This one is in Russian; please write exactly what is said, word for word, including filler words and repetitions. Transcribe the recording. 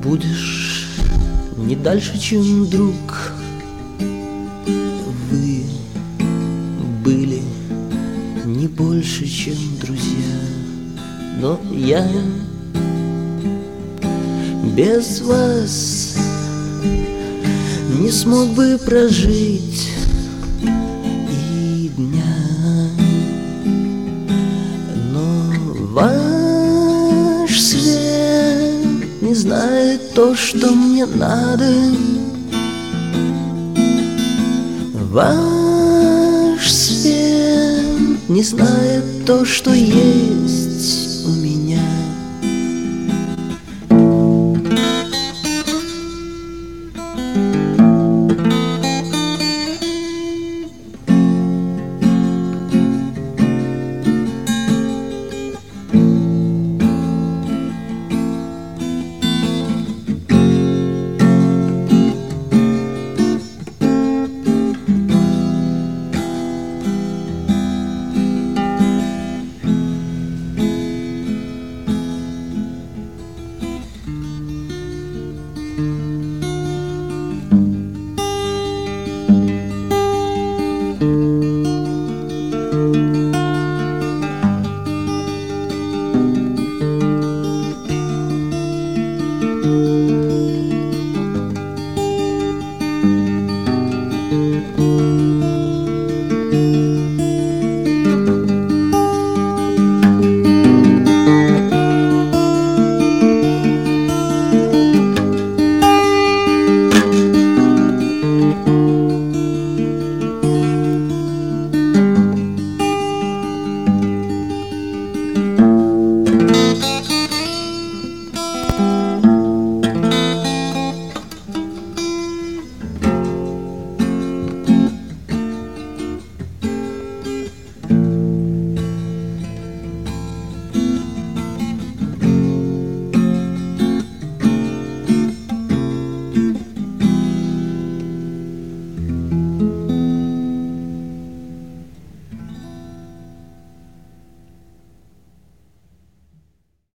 будешь не дальше, чем друг. Вы были не больше, чем друзья, но я без вас не смог бы прожить и дня. Но ваш свет не знает то, что мне надо. Ваш свет не знает то, что есть